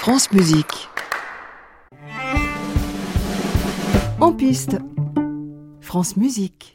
France Musique. En piste, France Musique.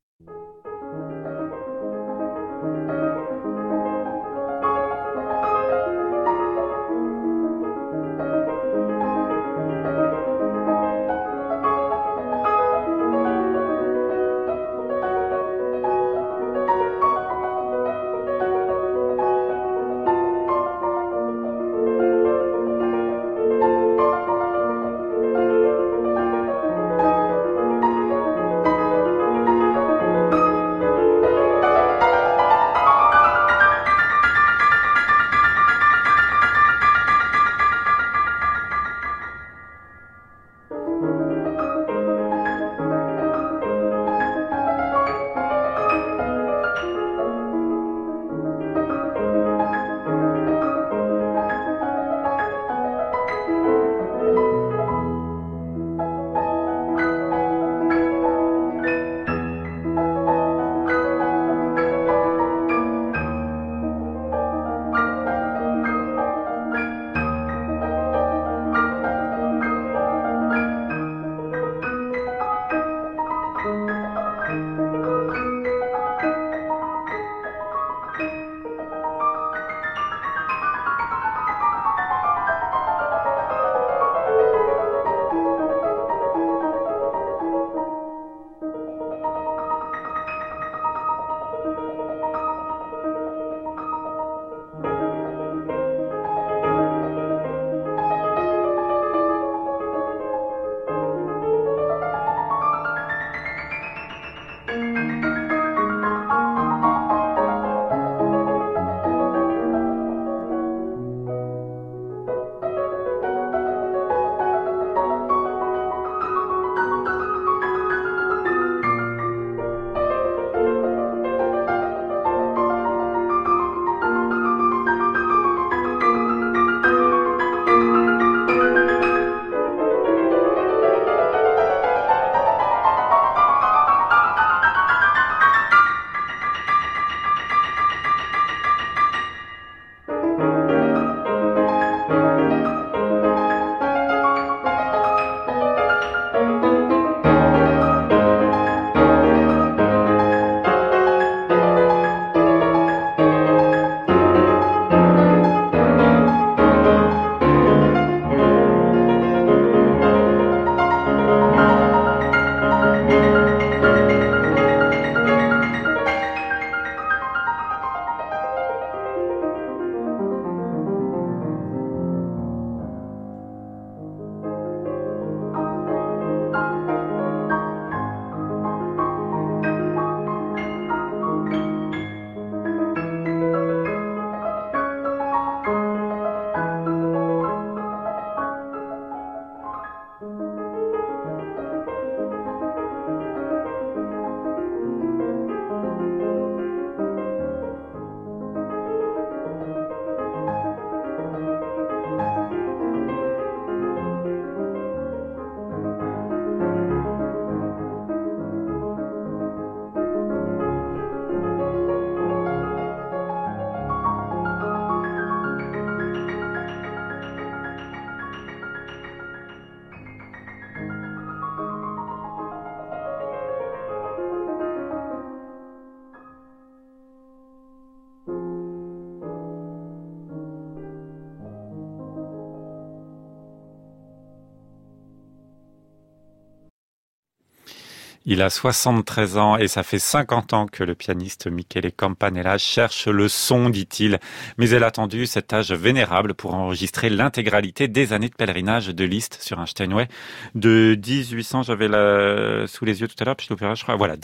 Il a 73 ans et ça fait 50 ans que le pianiste Michele Campanella cherche le son, dit-il. Mais elle a attendu cet âge vénérable pour enregistrer l'intégralité des années de pèlerinage de Liszt sur un Steinway de 1800, j'avais sous les yeux tout à l'heure, puis l'opéra, je crois, voilà,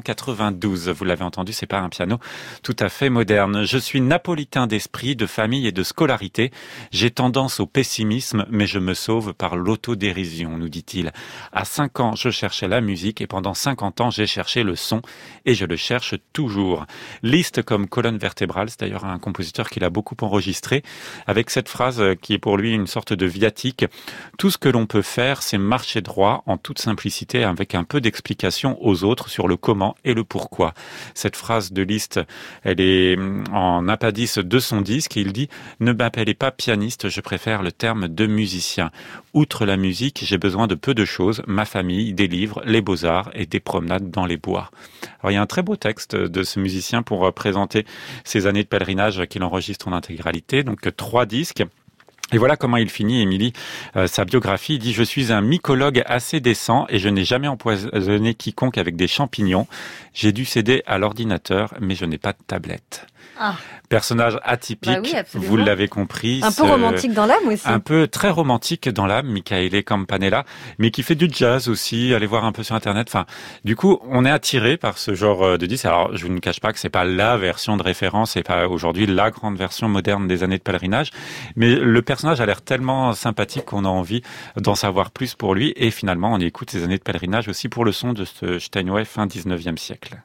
1892. Vous l'avez entendu, c'est pas un piano tout à fait moderne. Je suis napolitain d'esprit, de famille et de scolarité. J'ai tendance au pessimisme, mais je me sauve par l'autodérision, nous dit-il. À 5 ans, je cherchais la musique et pendant pendant 50 ans, j'ai cherché le son et je le cherche toujours. Liszt comme colonne vertébrale, c'est d'ailleurs un compositeur qu'il a beaucoup enregistré, avec cette phrase qui est pour lui une sorte de viatique. Tout ce que l'on peut faire, c'est marcher droit en toute simplicité, avec un peu d'explication aux autres sur le comment et le pourquoi. Cette phrase de Liszt, elle est en appendice de son disque et il dit « Ne m'appelez pas pianiste, je préfère le terme de musicien. Outre la musique, j'ai besoin de peu de choses, ma famille, des livres, les beaux-arts et des promenades dans les bois. » Alors il y a un très beau texte de ce musicien pour présenter ses années de pèlerinage qu'il enregistre en intégralité, donc 3 disques. Et voilà comment il finit, Émilie, sa biographie. Il dit « Je suis un mycologue assez décent et je n'ai jamais empoisonné quiconque avec des champignons. J'ai dû céder à l'ordinateur, mais je n'ai pas de tablette. » Ah. Personnage atypique, Oui, vous l'avez compris. Un peu romantique dans l'âme aussi. Un peu très romantique dans l'âme, Michele Campanella, mais qui fait du jazz aussi, allez voir un peu sur Internet. Enfin, du coup, on est attiré par ce genre de disque. Alors, je ne cache pas que c'est pas la version de référence, c'est pas aujourd'hui la grande version moderne des années de pèlerinage, mais le personnage a l'air tellement sympathique qu'on a envie d'en savoir plus pour lui, et finalement, on écoute ces années de pèlerinage aussi pour le son de ce Steinway fin 19e siècle.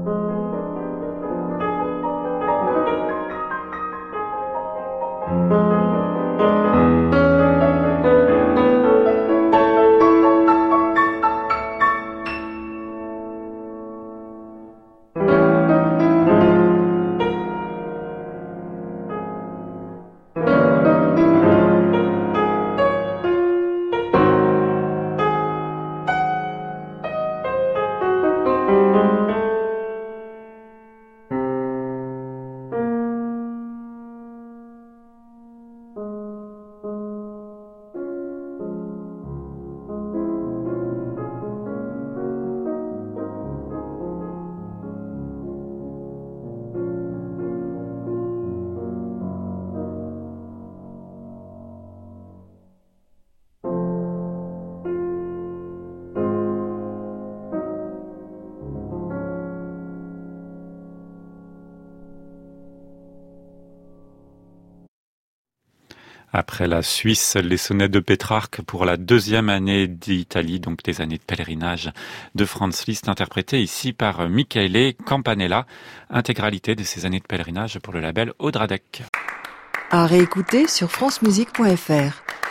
Après la Suisse, les sonnets de Pétrarque pour la deuxième année d'Italie, donc des années de pèlerinage de Franz Liszt, interprété ici par Michele Campanella. Intégralité de ces années de pèlerinage pour le label Audradec. À réécouter sur francemusique.fr.